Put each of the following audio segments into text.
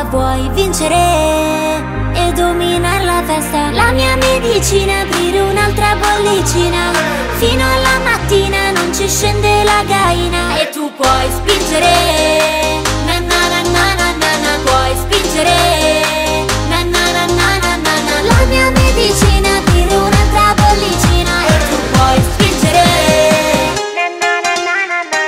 vuoi vincere e dominare la festa. La mia medicina è aprire un'altra bollicina, fino alla mattina non ci scende la gaina. E tu puoi spingere, na na na na na na na, puoi spingere, na na na na na na na. La mia medicina è aprire un'altra bollicina e tu puoi spingere, na na na na na na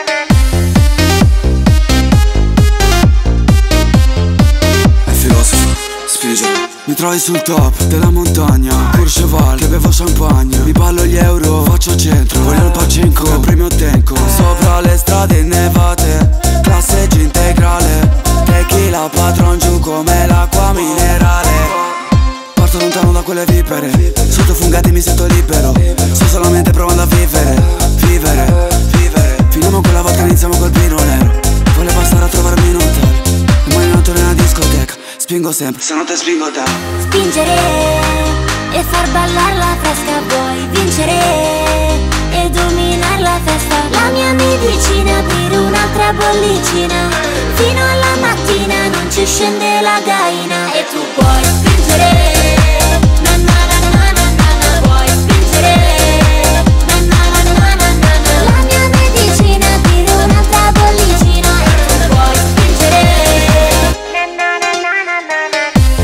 na. È filosofo, spinge. Mi trovi sul top della montagna, Courchevel, che bevo champagne. Mi ballo gli euro, faccio centro, voglio il pacinco, che premio ottengo. Sopra le strade innevate, classeggio integrale, tequila patron giù come l'acqua minerale. Parto lontano da quelle vipere, sotto fungati mi sento libero. Sto solamente provando a vivere, vivere, vivere. Finiamo quella volta, iniziamo col vino nero. Vuole passare a trovarmi in hotel, domani notte nella discoteca. Spingo sempre, se non te spingo te. Spingere e far ballare la fresca, vuoi vincere e dominare la festa. La mia medicina è aprire un'altra bollicina, fino alla mattina non ci scende la gaina. E tu puoi spingere, na na na na na na na, puoi spingere, na na na na na na na. La mia medicina è aprire un'altra bollicina e tu puoi spingere, na na na na na na na.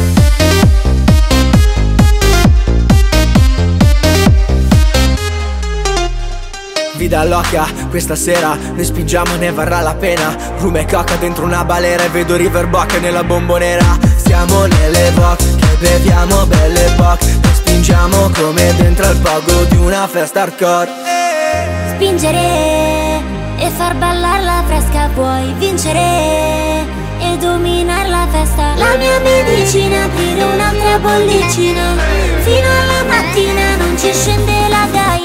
Vida loca, questa sera ne spingiamo e ne varrà la pena. Rum e coca dentro una balera e vedo River Bock nella bombonera. Siamo nelle Vogue, che beviamo belle poc, ne spingiamo come dentro al pogo di una festa hardcore. Spingere e far ballare la fresca, vuoi vincere e dominare la festa. La mia medicina è aprire un'altra bollicina, fino alla mattina non ci scende la gaina.